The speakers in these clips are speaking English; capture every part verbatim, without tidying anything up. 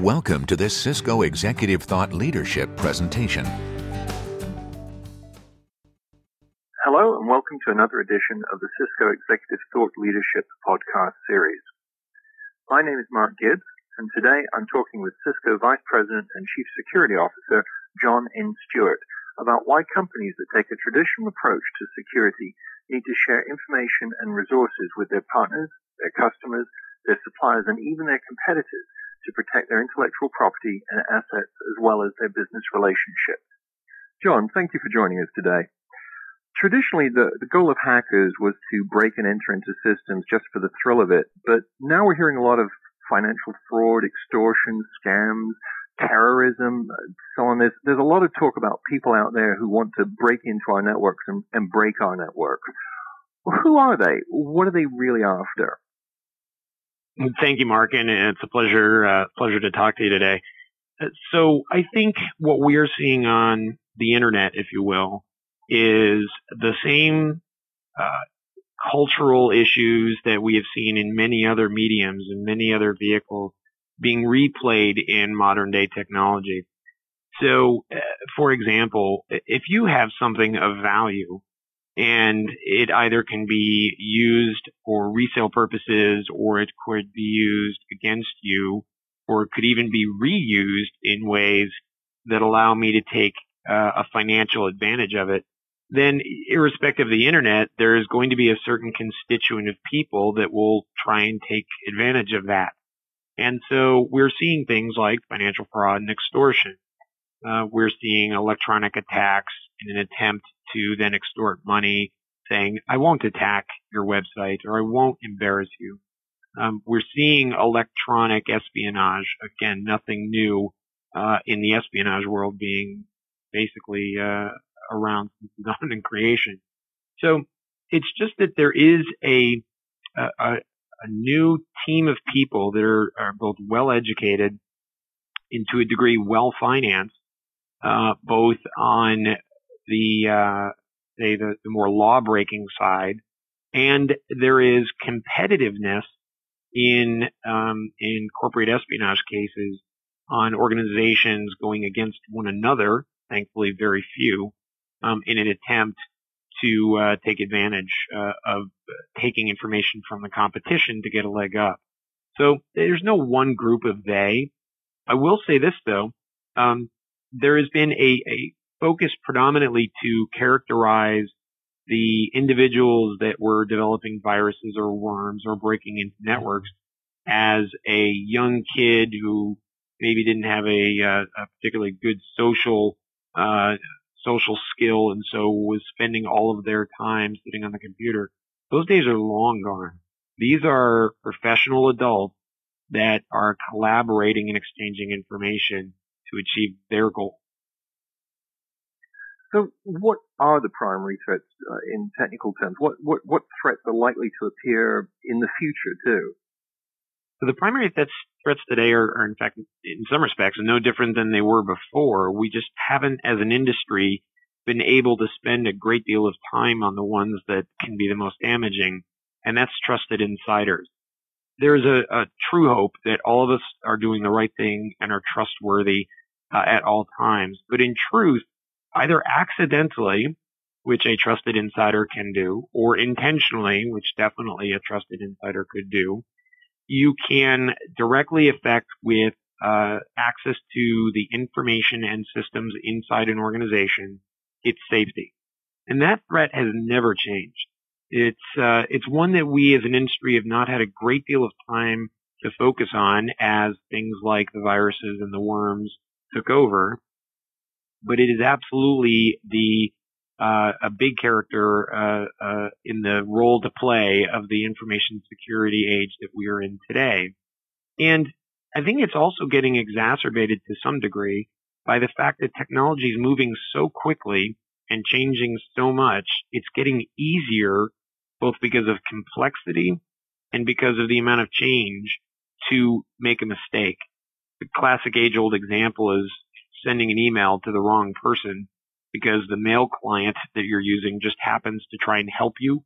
Welcome to this Cisco Executive Thought Leadership presentation. Hello and welcome to another edition of the Cisco Executive Thought Leadership podcast series. My name is Mark Gibbs, and today I'm talking with Cisco Vice President and Chief Security Officer John N. Stewart about why companies that take a traditional approach to security need to share information and resources with their partners, their customers, their suppliers, and even their competitors to protect their intellectual property and assets as well as their business relationships. John, thank you for joining us today. Traditionally, the, the goal of hackers was to break and enter into systems just for the thrill of it, but now we're hearing a lot of financial fraud, extortion, scams, terrorism, so on. There's, there's a lot of talk about people out there who want to break into our networks and, and break our networks. Well, who are they? What are they really after? Thank you, Mark, and it's a pleasure, uh, pleasure to talk to you today. So I think what we are seeing on the internet, if you will, is the same uh, cultural issues that we have seen in many other mediums and many other vehicles being replayed in modern day technology. So, uh, for example, if you have something of value and it either can be used for resale purposes or it could be used against you, or it could even be reused in ways that allow me to take uh, a financial advantage of it, then irrespective of the internet, there is going to be a certain constituent of people that will try and take advantage of that. And so we're seeing things like financial fraud and extortion. Uh, we're seeing electronic attacks in an attempt to then extort money, saying, I won't attack your website or I won't embarrass you. Um, we're seeing electronic espionage. Again, nothing new uh, in the espionage world, being basically uh, around since dawn and creation. So it's just that there is a, a, a new team of people that are, are both well-educated and to a degree well-financed, uh, both on the, uh, say the, the more law-breaking side, and there is competitiveness in, um, in corporate espionage cases on organizations going against one another, thankfully very few, um, in an attempt to, uh, take advantage, uh, of taking information from the competition to get a leg up. So there's no one group of they. I will say this though, um, there has been a, a focus predominantly to characterize the individuals that were developing viruses or worms or breaking into networks as a young kid who maybe didn't have a, uh, a particularly good social uh, social skill and so was spending all of their time sitting on the computer. Those days are long gone. These are professional adults that are collaborating and exchanging information to achieve their goal. So what are the primary threats uh, in technical terms? What, what, what threats are likely to appear in the future too? So the primary threats, threats today are, are, in fact, in some respects, no different than they were before. We just haven't, as an industry, been able to spend a great deal of time on the ones that can be the most damaging, and that's trusted insiders. There's a, a true hope that all of us are doing the right thing and are trustworthy uh, at all times. But in truth, either accidentally, which a trusted insider can do, or intentionally, which definitely a trusted insider could do, you can directly affect with uh, access to the information and systems inside an organization its safety. And that threat has never changed. It's uh, it's one that we as an industry have not had a great deal of time to focus on as things like the viruses and the worms took over. But it is absolutely the uh, a big character uh, uh, in the role to play of the information security age that we are in today. And I think it's also getting exacerbated to some degree by the fact that technology is moving so quickly and changing so much. It's getting easier, both because of complexity and because of the amount of change, to make a mistake. The classic age-old example is sending an email to the wrong person because the mail client that you're using just happens to try and help you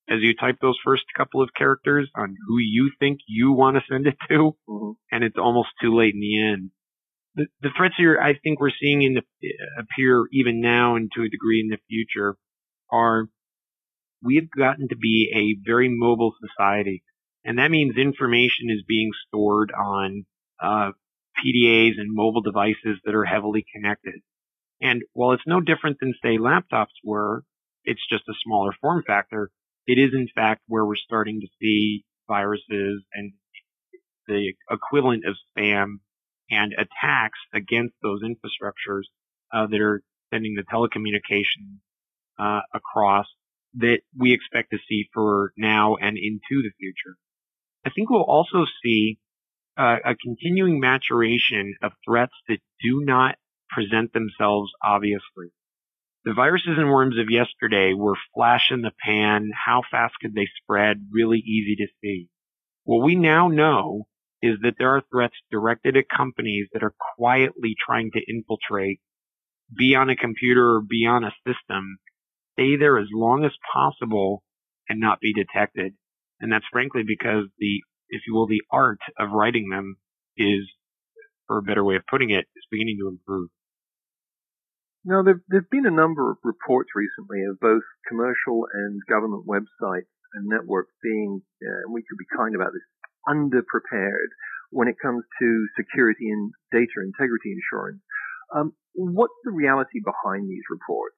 as you type those first couple of characters on who you think you want to send it to, mm-hmm. and it's almost too late in the end. The, the threats here I think we're seeing in the, appear even now and to a degree in the future are we've gotten to be a very mobile society. And that means information is being stored on uh, P D As and mobile devices that are heavily connected. And while it's no different than, say, laptops were, it's just a smaller form factor, it is in fact where we're starting to see viruses and the equivalent of spam and attacks against those infrastructures uh, that are sending the telecommunications uh, across that we expect to see for now and into the future. I think we'll also see uh, a continuing maturation of threats that do not present themselves obviously. The viruses and worms of yesterday were flash in the pan, how fast could they spread, really easy to see. What we now know is that there are threats directed at companies that are quietly trying to infiltrate, be on a computer or be on a system, stay there as long as possible and not be detected. And that's frankly because the, if you will, the art of writing them is, for a better way of putting it, is beginning to improve. Now, there have been a number of reports recently of both commercial and government websites and networks being, uh, we could be kind about this, underprepared when it comes to security and data integrity insurance. Um, what's the reality behind these reports?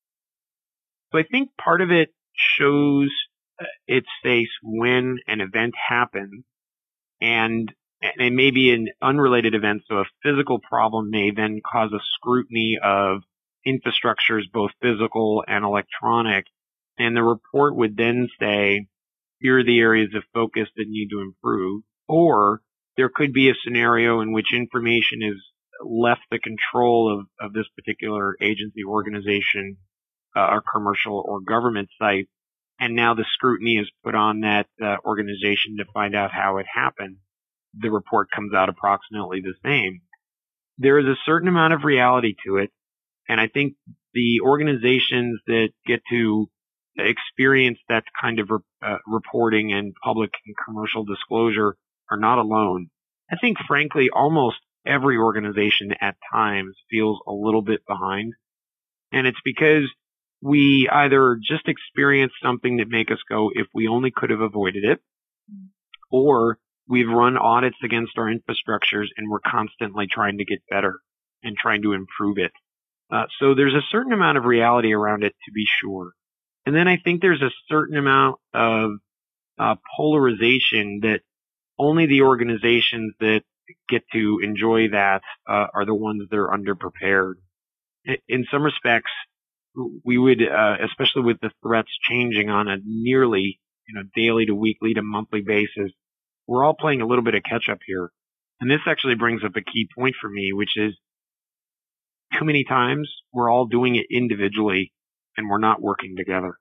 So I think part of it shows its face when an event happens, and, and it may be an unrelated event, so a physical problem may then cause a scrutiny of infrastructures, both physical and electronic, and the report would then say, here are the areas of focus that need to improve, or there could be a scenario in which information is left the control of, of this particular agency, organization, uh, or commercial or government site, and now the scrutiny is put on that uh, organization to find out how it happened. The report comes out approximately the same. There is a certain amount of reality to it, and I think the organizations that get to experience that kind of uh, reporting and public and commercial disclosure are not alone. I think, frankly, almost every organization at times feels a little bit behind, and it's because we either just experience something that make us go, if we only could have avoided it, or we've run audits against our infrastructures and we're constantly trying to get better and trying to improve it. Uh, so there's a certain amount of reality around it, to be sure. And then I think there's a certain amount of uh, polarization that only the organizations that get to enjoy that uh, are the ones that are underprepared. In some respects, we would, uh, especially with the threats changing on a nearly, you know, daily to weekly to monthly basis, we're all playing a little bit of catch up here. And this actually brings up a key point for me, which is too many times we're all doing it individually and we're not working together.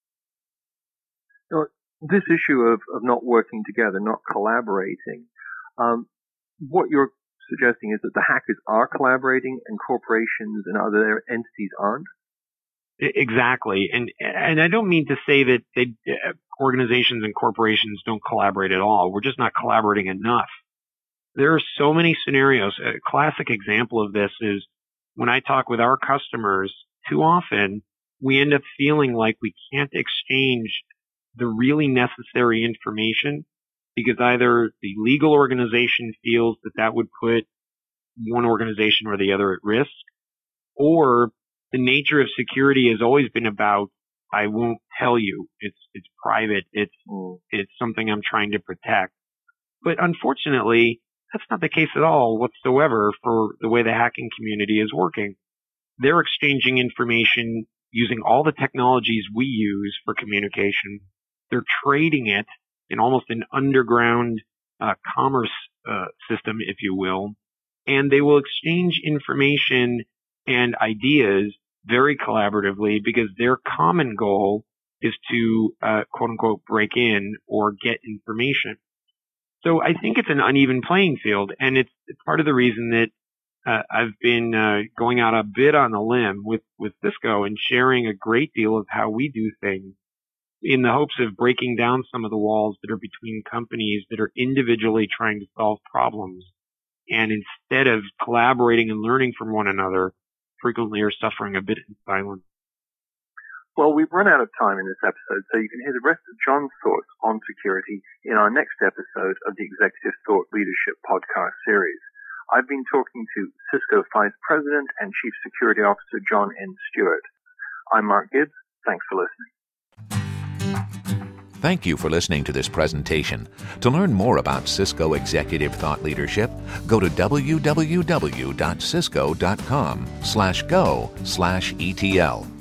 Now, this issue of, of not working together, not collaborating, um, what you're suggesting is that the hackers are collaborating and corporations and other entities aren't? Exactly. And and I don't mean to say that they, uh, organizations and corporations don't collaborate at all. We're just not collaborating enough. There are so many scenarios. A classic example of this is when I talk with our customers, too often we end up feeling like we can't exchange the really necessary information because either the legal organization feels that that would put one organization or the other at risk, or the nature of security has always been about, I won't tell you. It's, it's private. It's, it's something I'm trying to protect. But unfortunately, that's not the case at all whatsoever for the way the hacking community is working. They're exchanging information using all the technologies we use for communication. They're trading it in almost an underground uh, commerce uh, system, if you will, and they will exchange information and ideas very collaboratively because their common goal is to, uh, quote unquote, break in or get information. So I think it's an uneven playing field, and it's part of the reason that uh, I've been uh, going out a bit on a limb with, with Cisco and sharing a great deal of how we do things in the hopes of breaking down some of the walls that are between companies that are individually trying to solve problems, and instead of collaborating and learning from one another, frequently are suffering a bit in silence. Well, we've run out of time in this episode, so you can hear the rest of John's thoughts on security in our next episode of the Executive Thought Leadership podcast series. I've been talking to Cisco Vice President and Chief Security Officer John N. Stewart. I'm Mark Gibbs. Thanks for listening. Thank you for listening to this presentation. To learn more about Cisco Executive Thought Leadership, go to w w w dot cisco dot com slash go slash E T L.